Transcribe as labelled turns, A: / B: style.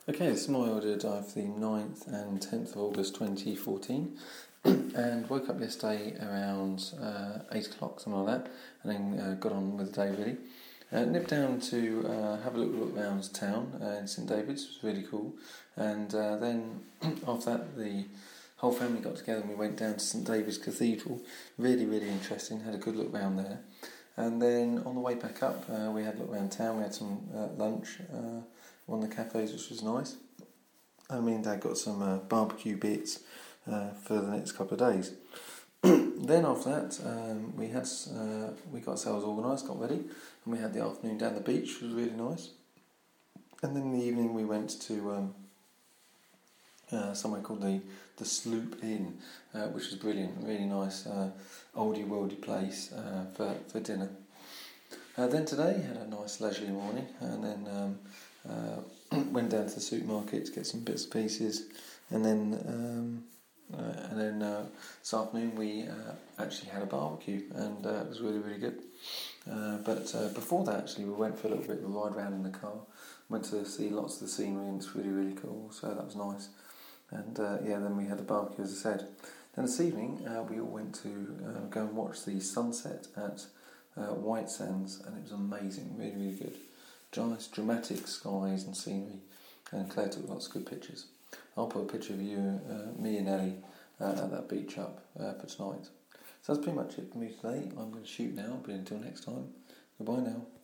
A: Okay, this is my audio dive for the 9th and 10th of August 2014 and woke up yesterday around 8 o'clock, something like that, and then got on with the day really. Nipped down to have a little look around town in St David's, it was really cool, and then after that the whole family got together and we went down to St David's Cathedral, really interesting, had a good look around there. And then on the way back up we had a look around town, we had some lunch, one of the cafes, which was nice. And me and Dad got some barbecue bits for the next couple of days. Then after that, we got ourselves organised, got ready, and we had the afternoon down the beach, which was really nice. And then in the evening we went to somewhere called the Sloop Inn, which was brilliant, really nice, oldie worldy place for dinner. Then today had a nice leisurely morning, and then went down to the supermarket to get some bits and pieces, and then this afternoon we actually had a barbecue, and it was really good. But before that, actually, we went for a little bit of a ride around in the car. Went to see lots of the scenery, and it's really cool. So that was nice. And then we had a barbecue, as I said. Then this evening we all went to go and watch the sunset at White Sands, and it was amazing, really good. Nice dramatic skies and scenery, and Claire took lots of good pictures. I'll put a picture of you, me and Ellie at that beach up for tonight. So that's pretty much it for me today. I'm going to shoot now, but until next time, goodbye now.